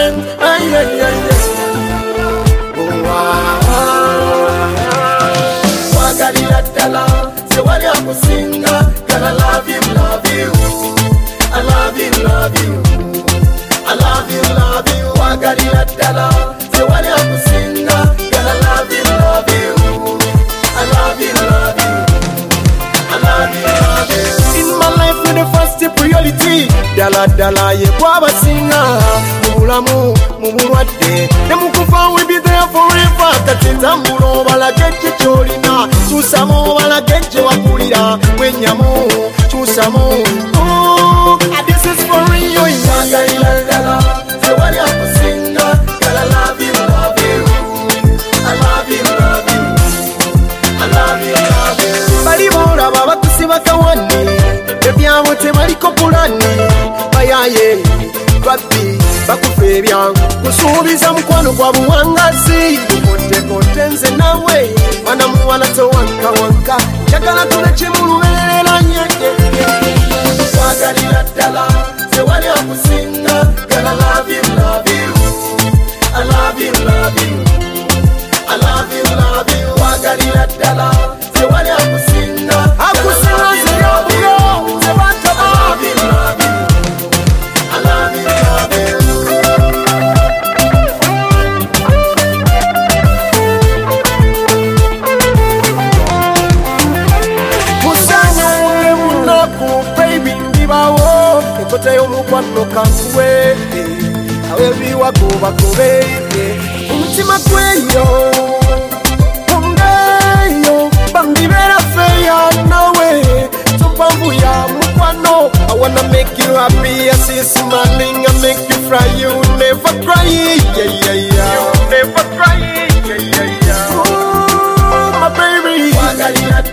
ay, ay, ay, wagalira ddala sewali akusinga gala love you, love you. I love you, love you. I love you, love you. Wagalira ddala sewali akusinga gala love you, love you. I love you, love you. I love you, love you. In my life you're the first priority. Dala dala ye kwabasinga mubulamu mubulwadde ne mukufa we be there forever. Katintambulo balagejje kyolina kyusamu balagejje wakulira wenyamu kyusamu. This is for real. Wagalira ddala sewali akusinga gala love you, love you. I love you, love you. I love you, love you. Bali bolaba bakusiba kawani ebyabo temaliko pulani bayaye babbi bakufa ebyangu kusuubiza mukwano gwa buwangazi kote nze nawe mwana muwala towanka wanka njagala tule kimulubeerera wagalira ddala sewali akusinga gala love you, love you. I love you, love you. I love you, love you. Wagalira ddala sewali akusinga akusinga zeyobulo zebataba. I love you, love you. I love you, love you. Musanya ule munaku baby ndibawo ekota y'omukwano kankuwe awebiwa kubakobe umutima gweyo undeyo bambibera feya nawe tupambu ya mukwano. I wanna make you happy, I see you smiling, I make you fry, you never cry, yeah, yeah, yeah. You never cry, yeah, yeah, yeah. Oh, my baby. Wagalira